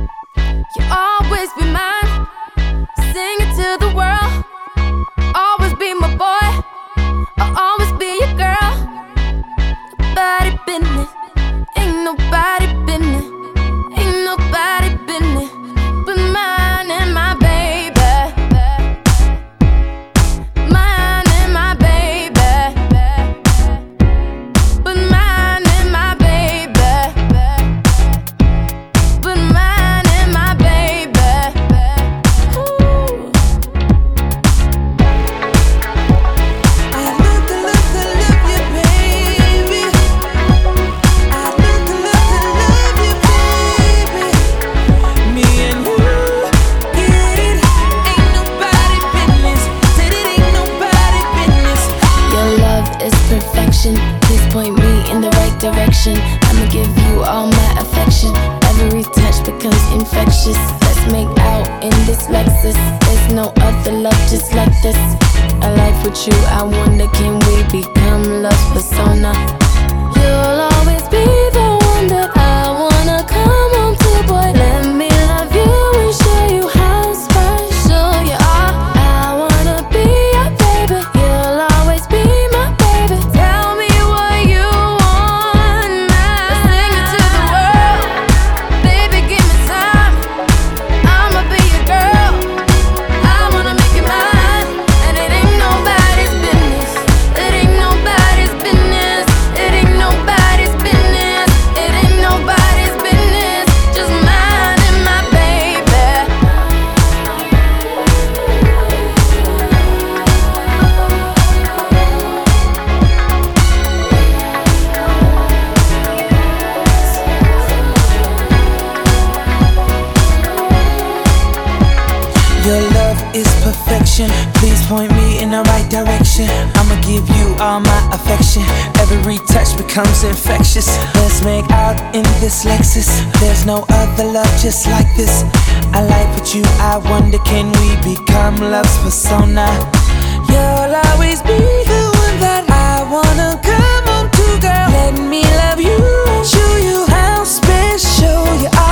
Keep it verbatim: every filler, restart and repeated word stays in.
You'll always be mine. Sing it to the world. Always be my boy. I'll always be your girl. Nobody business. Ain't nobody business. Ain't nobody business but mine and my baby. Mine and my baby. But mine and my baby. But mine and my baby. Ooh. I love to love to love you, baby. I love to love to love you, baby. Me and you, get it? Ain't nobody business. Said it ain't nobody business. Your love is perfection. Please point me in the right direction. I'ma give you all my affection. Every touch becomes infectious. Let's make out in this Lexus. There's no other love just like this. A life with you, I wonder, can we become love's persona? You'll always be the one that I wanna come home to, boy. Let me love you and show you how special you are. I wanna be your baby. You'll always be my baby. Tell me what you want now. Let's sing it to the world. Baby, give me time. I'ma be your girl. I wanna make you mine. And it ain't nobody's business. It ain't nobody's business. It ain't nobody's business. It ain't nobody's business. Just mine and my baby. Your love is perfection. Please point me in the right direction. I'ma give you all my affection. Every touch becomes infectious. Let's make out in this Lexus. There's no other love just like this. I like with you. I wonder, can we become love's persona? You'll always be the one that I wanna come home to, girl. Let me love you and show you how special you are.